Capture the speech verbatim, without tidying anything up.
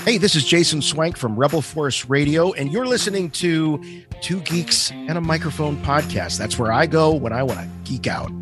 Hey, this is Jason Swank from Rebel Force Radio, and you're listening to Two Geeks and a Microphone podcast. That's where I go when I want to geek out.